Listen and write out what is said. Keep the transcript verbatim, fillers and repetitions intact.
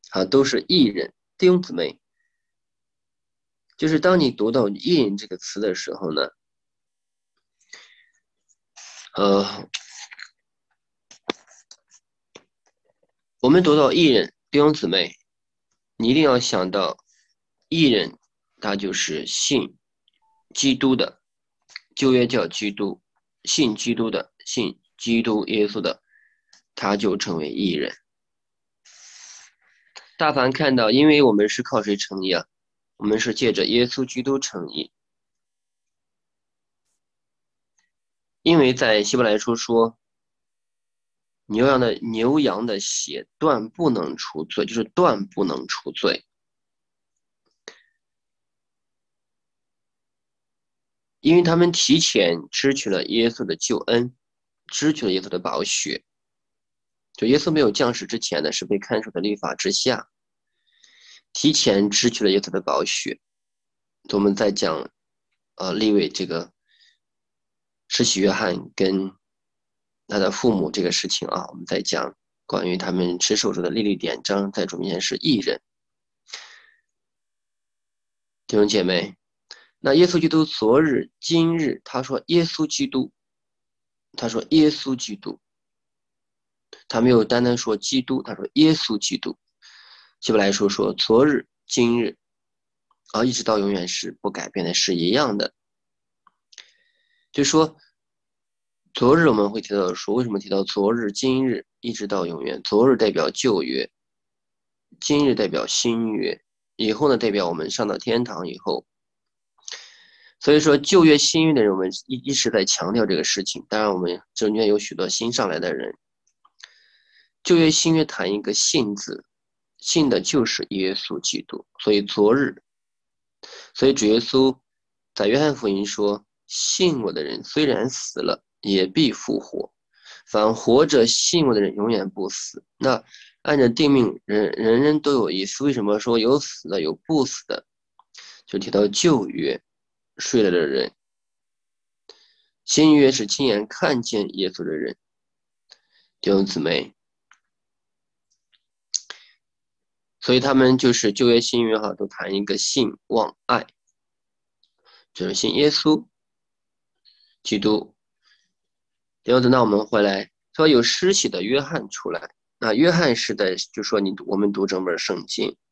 啊，都是义人。弟兄姊妹，就是当你读到义人这个词的时候呢，呃，我们读到义人，弟兄姊妹，你一定要想到义人，他就是信基督的，旧约叫基督，信基督的，信基督耶稣的，他就成为义人。大凡看到，因为我们是靠谁成义啊？我们是借着耶稣基督成义。因为在希伯来书说，牛羊的牛羊的血断不能除罪，就是断不能除罪。因为他们提前支取了耶稣的救恩，支取了耶稣的宝血。就耶稣没有降世之前呢，是被看守在律法之下，提前支取了耶稣的宝血。我们在讲，呃，利未这个施洗约翰跟他的父母这个事情啊，我们在讲关于他们持守着的历历典章，在主面前是义人。弟兄姐妹，那耶稣基督昨日、今日，他说耶稣基督，他说耶稣基督，他没有单单说基督，他说耶稣基督。希伯来书说昨日、今日，啊，一直到永远是不改变的，是一样的。就说昨日我们会提到说，为什么提到昨日、今日，一直到永远？昨日代表旧约，今日代表新约，以后呢代表我们上到天堂以后。所以说旧约、新约的人，我们一一直在强调这个事情。当然，我们中间有许多新上来的人，旧约、新约谈一个信字，信的就是耶稣基督。所以昨日，所以主耶稣在约翰福音说，信我的人虽然死了，也必复活，凡活着信我的人永远不死。那按照定命，人人人都有一死。为什么说有死的有不死的？就提到旧约睡了的人，新约是亲眼看见耶稣的人。弟兄姊妹，所以他们就是旧约新约哈，都谈一个信望爱，就是信耶稣基督。然后等到我们回来说有施洗的约翰出来，那约翰是的，就说你我们读整本圣经，